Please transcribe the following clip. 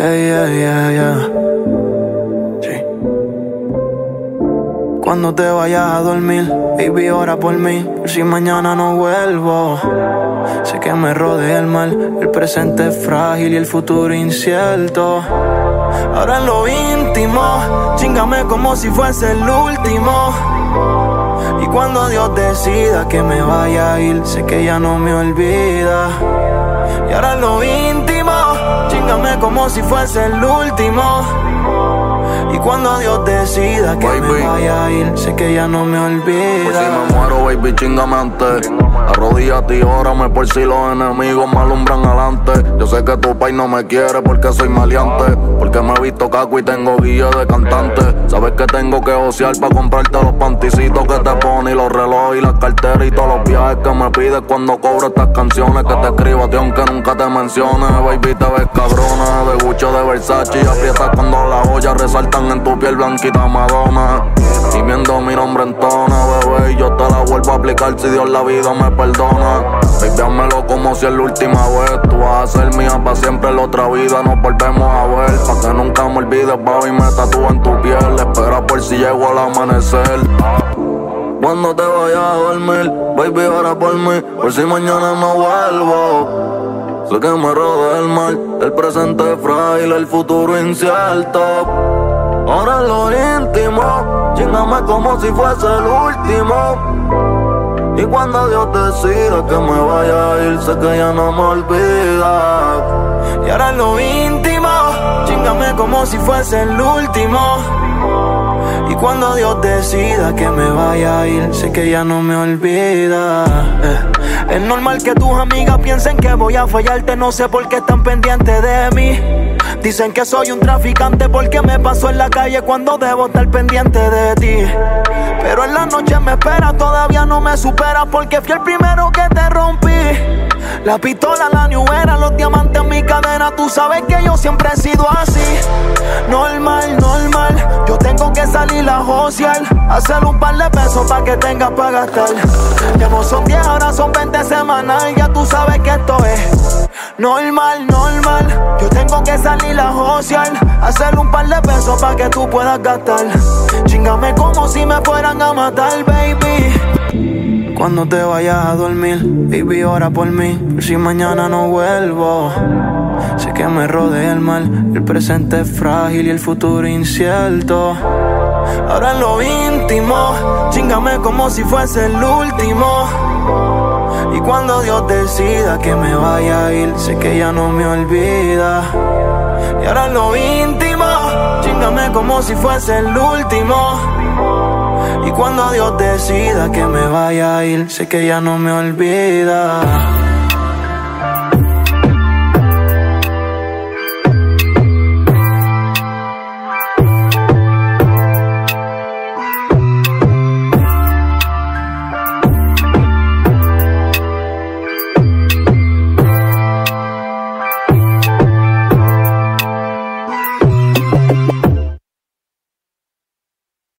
Yeah. Sí. Cuando te vayas a dormir, baby, ora por mí, por si mañana no vuelvo. Sé que me rodea el mal, el presente es frágil y el futuro incierto. Ahora en lo íntimo, chíngame como si fuese el último. Y cuando Dios decida que me vaya a ir, sé que ya no me olvida. Y ahora en lo íntimo, chíngame como si fuese el último. Y cuando Dios decida que me vaya a ir, sé que ya no me olvida. Por si me muero, baby, chíngame antes. Arrodíllate y órame por si los enemigos me alumbran adelante. Yo sé que tu país no me quiere porque soy maleante, porque me he visto caco y tengo guía de cantante. Sabes que tengo que josear pa' comprarte los panticitos que te pones, y los relojes y las carteras y todos los viajes que me pides cuando cobro estas canciones. Que te escribo a ti aunque nunca te mencione. Baby, te ves cabrona, de Gucci, de Versace, y aprietas cuando las joyas resaltan en tu piel blanquita Madonna. Y viendo mi nombre en tona, bebé, y yo te la vuelvo a aplicar si Dios la vida me perdona. Baby, házmelo como si es la última vez. Tú vas a ser mía pa' siempre en la otra vida. Nos volvemos a ver, pa' que nunca me olvides, baby, me tatúo en tu piel. Espera por si llego al amanecer. Cuando te vayas a dormir, baby, ora por mí, por si mañana no vuelvo. Sé que me rodea el mal, el presente es frágil, el futuro incierto. Ahora en lo íntimo, chíngame como si fuese el último. Y cuando Dios decida que me vaya a ir, sé que ya no me olvida. Y ahora en lo íntimo, chíngame como si fuese el último. Y cuando Dios decida que me vaya a ir, sé que ya no me olvida. Es normal que tus amigas piensen que voy a fallarte, no sé por qué están pendientes de mí. Dicen que soy un traficante porque me paso en la calle cuando debo estar pendiente de ti. Pero en la noche me esperas, todavía no me superas porque fui el primero que te rompí. La pistola, la New Era, los diamantes en mi cadena, tú sabes que yo siempre he sido así. Normal, yo tengo que salir a josear, hacer un par de pesos pa' que tengas pa' gastar. Ya no son 10, ahora son 20 semanal, ya tú sabes que esto es normal. Yo tengo que salir a josear, hacer un par de pesos pa' que tú puedas gastar. Chíngame como si me fueran a matar, baby. Cuando te vayas a dormir, baby, ora por mí, por si mañana no vuelvo. Sé que me rodea el mal, el presente es frágil y el futuro incierto. Ahora en lo íntimo, chíngame como si fuese el último. Y cuando Dios decida que me vaya a ir, sé que ya no me olvida. Y ahora en lo íntimo, chíngame como si fuese el último. Y cuando Dios decida que me vaya a ir, sé que ya no me olvida.